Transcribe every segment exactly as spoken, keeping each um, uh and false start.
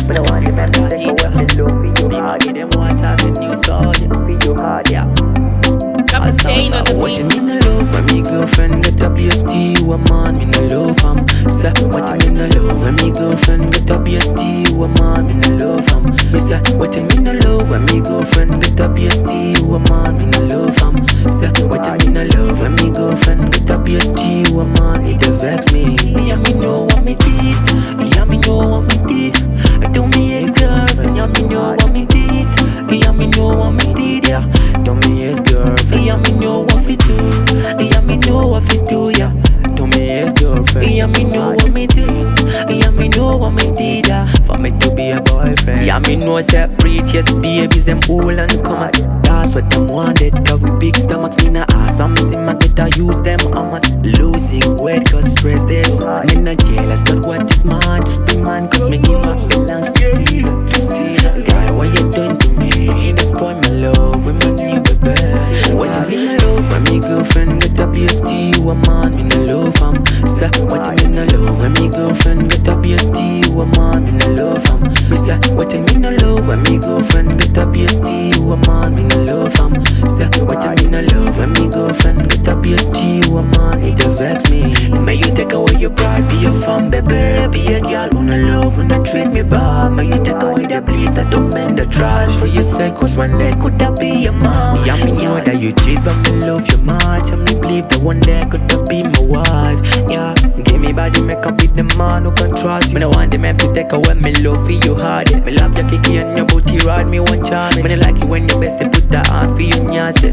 But I want you to take away my love for you hard. Be them water, the new soldier for you hard, yeah. Captain on the What you beat. mean no love when me girlfriend get a B S T? You a man, me no love him. Say, what you mean no love when me girlfriend get a B S T? You a man, me no love him. Me say, what you mean no love when me girlfriend get a B S T? You a man, me no love him. Say, what you mean no love when me girlfriend get a B S T? You a man, it vex me. Yeah, me know what me did. Yeah, me know what me did. Do me a girlfriend. Yeah, me know what me did. Yeah, me know what me did. Yeah, do me a girlfriend. Yeah, me know what we do. Yeah, me know what we do. Yeah, do me a girlfriend. Yeah, me know what me do. Yeah, me know what me did. Yeah, for me to be a boyfriend. Yeah, me know separate. Yes, babies them all and come as. That's what them wanted. Cause we big stomachs, me not ask. But me see my better use them. I'm at losing weight cause stress there's so me not jealous. But what is man? Just be man cause me give up belongs to season. To season. Girl, what you done to me? You just spoil my love with my new baby. What you mean no love when me girlfriend get a B S T? You a man, me no love him. Say, what you mean no love when me girlfriend get a B S T? You a man, me no love him. Me say, what you mean no love when me girlfriend get a B S T? You a man, me no love him. Say, what you mean no love when me girlfriend get a B S T? You a man, it vex me. May you take away your pride, be a fan, baby. Be a girl who no love, who no treat me bad. May you take away the belief that don't mend the trust for your sake. Cause one day could that be your mom? Yeah, me know that you cheat, but me love you much. And me believe that one day could that be my wife. Yeah, give me body makeup with the man who can trust you. Me no want the man to take away me love for you hard. Me love your kiki and your booty rod, me one charm. Me no like you when you best to put that on for you, nyase.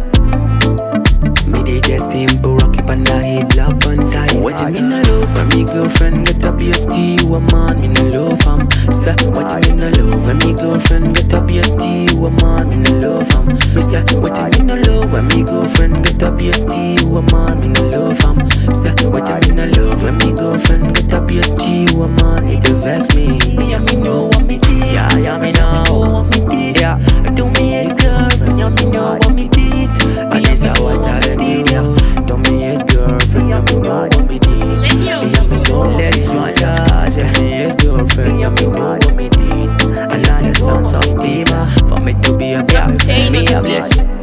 Me they just simple, rock it on the head, lap and tie. What you mean no love when me girlfriend get a B S T? You a man, me no love him. Say, what you mean no love when me girlfriend get a B S T? You a man, me no love him. Me say, what you mean no love when me girlfriend get a B S T? You a man, me no love him. Say, what you mean no love when me girlfriend get a B S T? You a man, it vex me. Yeah, me know what me did. Yeah, yeah, me know what me did. Yeah, do me a girlfriend. Yeah, me know what me did. And yes, I what I did. Yeah, do me a girlfriend. Yeah, me know what me did. Yeah, me know let it one touch. Yeah, me a girlfriend. Yeah, me know what me did. And now the sounds of diva for me to be a boyfriend. Me a bless.